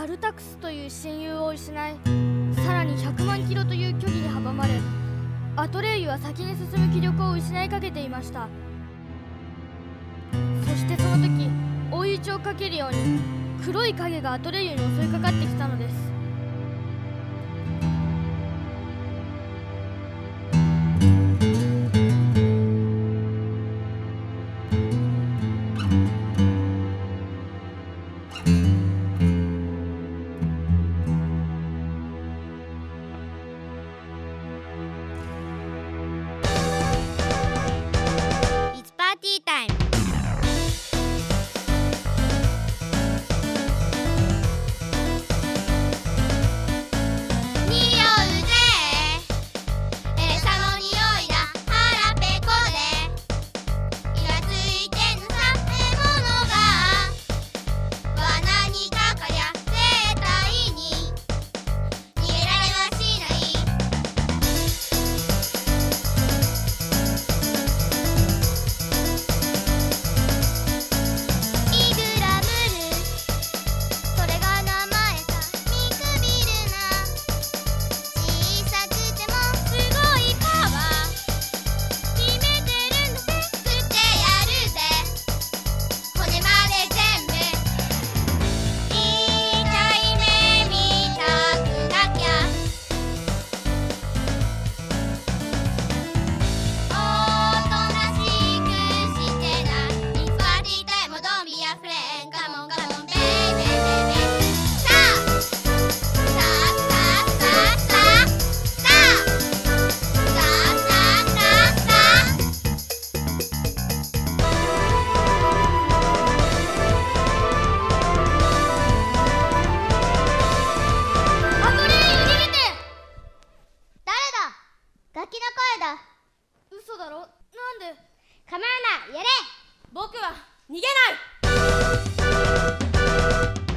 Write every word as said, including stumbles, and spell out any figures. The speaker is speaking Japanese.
アルタクスという親友を失い、さらにひゃくまんキロという距離に阻まれ、アトレイユは先に進む気力を失いかけていました。そしてその時、追い打ちをかけるように黒い影がアトレイユに襲いかかってきたのです。嘘だろ？なんで？ 構わない、やれ！ 僕は逃げない！